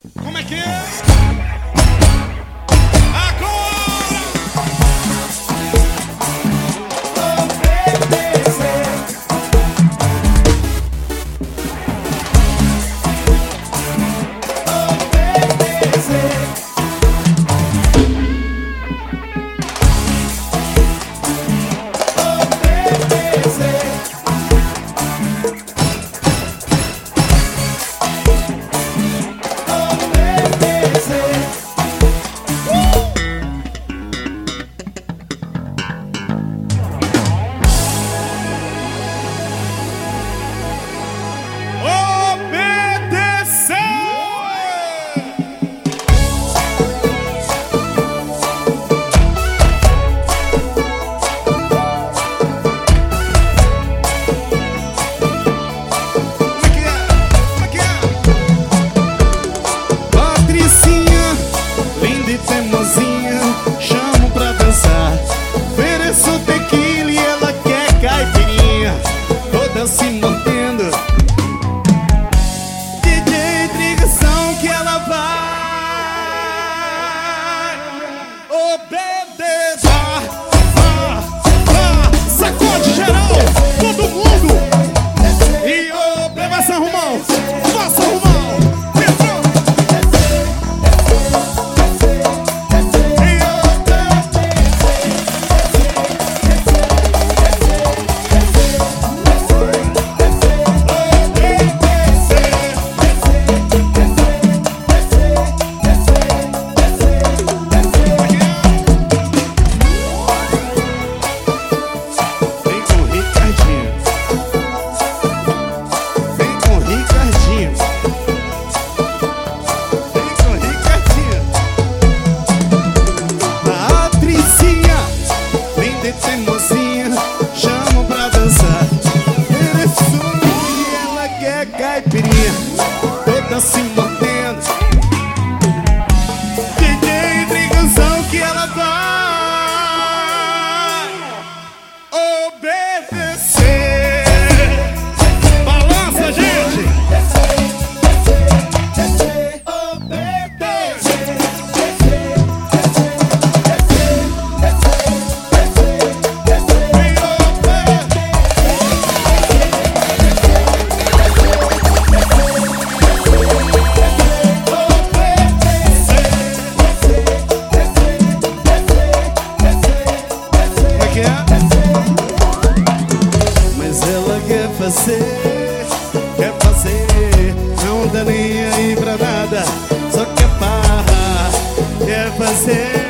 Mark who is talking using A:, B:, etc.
A: Como é que é? Agora!
B: Chamo pra dançar, ofereço tequila e ela quer caipirinha, toda se mantendo. DJ Trigação que ela vai obedecer.
A: Sacode geral, todo mundo. E obedecer, Romão. Faça, Romão.
B: Chamo pra dançar, ofereço e ela quer caipirinha, toda se mantendo. DJ Trigação que ela vai obedecer.
A: Balança, gente.
B: Mas ela quer fazer, não dá nem aí pra nada, só quer farra, quer fazer.